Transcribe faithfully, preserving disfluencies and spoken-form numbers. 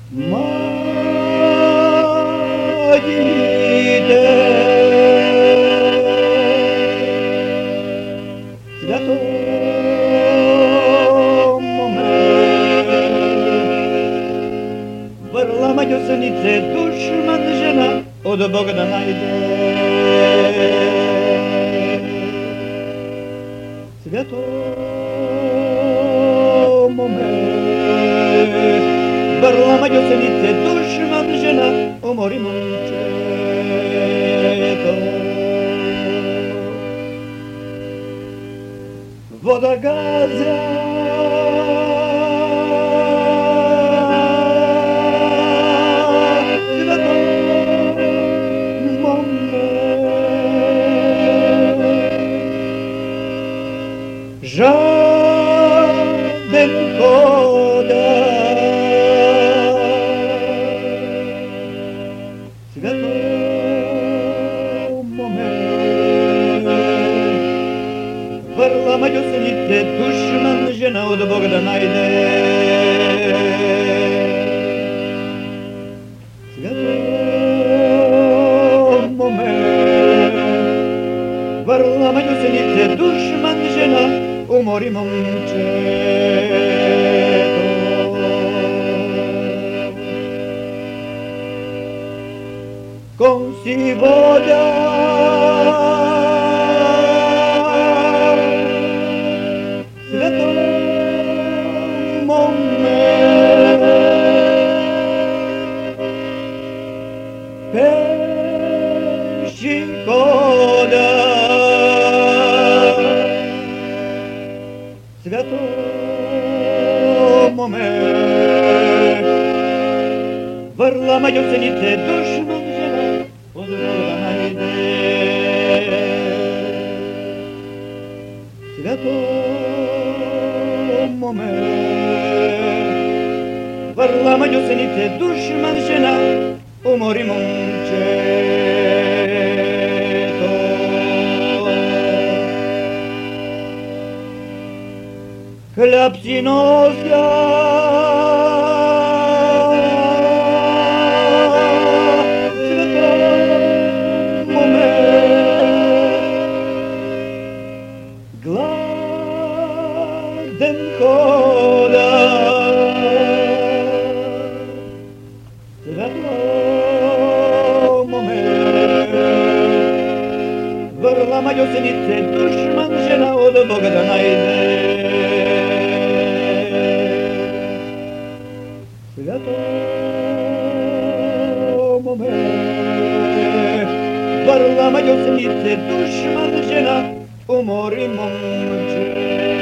Майде, свято момент, върла мадьосанице, душман жена от Бога да найде. Свято момент, върла мадьосанице, душман жена, умори момчето. Вода газя, свято момент, жаден хода, свято момент, върла мадьосанице, душман жена от Бога да найде. Свято момент, върла мадьосанице, душман жена, умори момчето. Кон си водя, свято момент, пеши хода, свято момент, върла мадьосанице, душман жена от Бога да найде. Свято момент, върла мадьосанице, душман жена, умори момчето. Хляб си нося, свято момент, гладен хода, свято момент, върла мадьосанице, душман жена от Бога да найде. Свято момент, върла мадьосанице, душман жена, умори момче.